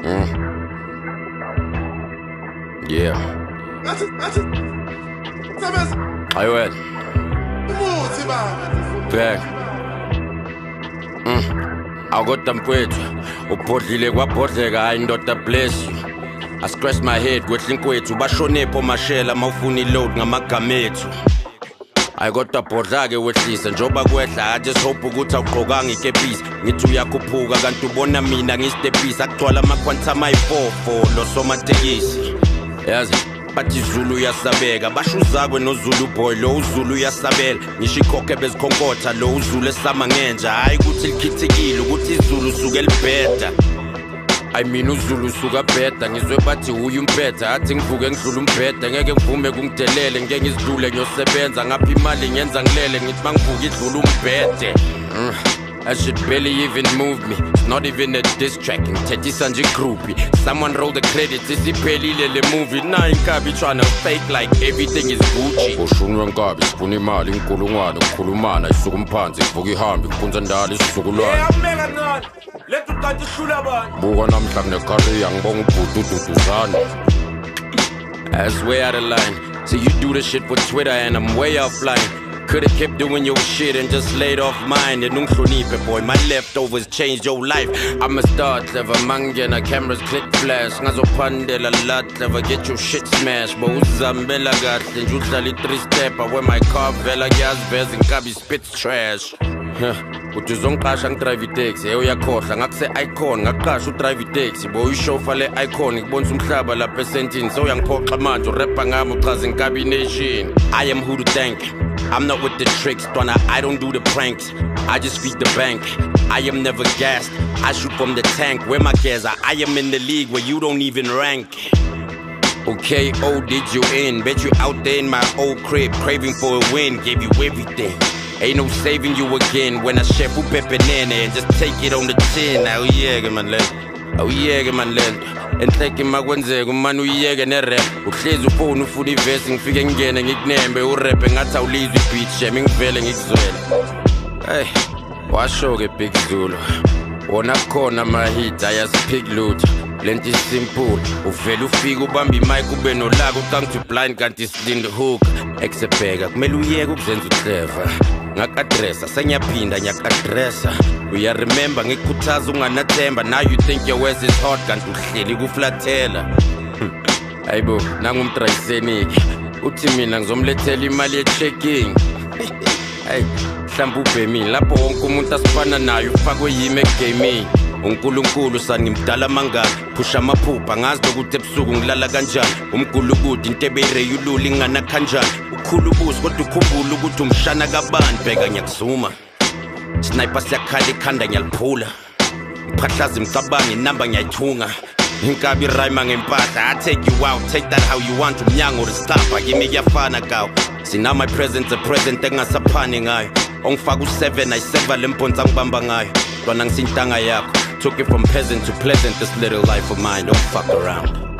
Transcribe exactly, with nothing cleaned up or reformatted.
Mm. Yeah. Ayi wena. Bheka. Mm. Akodwa mfowethu, ubhodlile kwabhodleka hayi ndoda bless you. I scratch my head kwehla inkwethu bashone pho mashela mawufuna iload ngamagama ethu. Ayikodwa bhodla ke wehlisa njoba kwehla I just hope ukuthi awugqokanga ikepisi ngithi uyakhuphuka kanti ubona mina ngistepisa akugcwala ama quantum ayi four four lo somatekisi yazi bathi izulu uyasabeka basho uzakwe noZulu boy lo uZulu uyasabela ngisho ikhokhe bezikhonkotha lo uZulu esama ngenja hayi ukuthi likhithikile ukuthi izulu suke elibheda I mean uZulu suka bheda ngizwe bathi uyu umphetha athi ngivuke ngidlula umbheda ngeke ngivume kungidelele ngeke ngizidlule ngiyosebenza ngapha imali ngenza ngilele ngithi mangivuka idlula umbhede I should barely even move me. It's not even a diss track. Teddy Sanji groupie. Someone roll the credits. It's the le movie. Now in Kabi tryna fake like everything is Gucci. Oshunwa Kabi, spuni mali, nkulungwana, nkulumana, isukumpanzi, vugi hambi, kunzandali, sukulwana. Yeah, I'm mega nut. Let you touch the shula boy. Buga namhlanje nekari yang bongu putututuzana. That's way out of line. So you do the shit for Twitter and I'm way offline. Could've kept doing your shit and just laid off mine. And unhlonipe boy, my leftovers changed your life. I'm a star clever, mangena cameras click flash. Ngazophandela lot clever, get your shit smashed. But uzambela kahle nje udlala three stepper where my car vela ngiyaziveza inkabi spits trash. Uthi uzongiqasha ngidrive itaxi hey uyakhohlwa ngakuse icon ngaqasha udrive itaxi boy ushofa le icon ngibonisa umhlaba lapha esentini so uyangiphoxa manje urapper ngami uchaza inkabi nation. I am who to thank. I'm not with the tricks, Donna, I don't do the pranks. I just feed the bank. I am never gassed. I shoot from the tank. Where my gas are? I am in the league where you don't even rank. Okay, oh, did you in? Bet you out there in my old crib, craving for a win. Gave you everything. Ain't no saving you again. When I chef who pepe nene and just take it on the chin. Oh yeah, man, land. Oh yeah, man, land. Enhleke makwenzeka umani uyiyeke nerap uhlezi ufone ufuna ivesi ngifike ngene ngikunembe urap ngathi awulizwe ibeat shame ngivele ngikuzwele hey washo ke Big Zulu wona khona ama hit ayasipick loot lento is simple uvela ufika ubamba imic ube nolaka ucangi to blind kanti slind hook exebheka kumele uyeke ukuzenza uclever ngakaadressa senyaphinda nyakaadressa uya remember ngikukhuthaza unganathemba now you think your words is hot kanti uhleli kuflathela hayibo nangumtrayiseniki uthi mina ngizomlethela imali ye-checking hey mhlamba ubhemini lapho wonke umuntu asifana nayo ufakwe yimi egaming uNkulunkulu sanimdala mangaka phusha amaphupha ngazi ukuthi ebusuku ngilala kanjani umgulukude into ebeyireyulula ingana kanjani ukhulu ubuso kodwa ukhumbula ukuthi umshana kabani bheka ngiyakuzuma sniper siyakhala ikhanda ngiyaliphula mphahlaza imcabangi inamba ngiyayithunga inkabi rhyme ngempahla I take you out take that how you want umnyango restapa kimi kuyafana kawo sina my present a present engasaphani ngayo ongifaka u-seven ayiseva lemphonsa ngibamba ngayo lwana ngisintanga yakho took it from peasant to pleasant this little life of mine don't fuck around.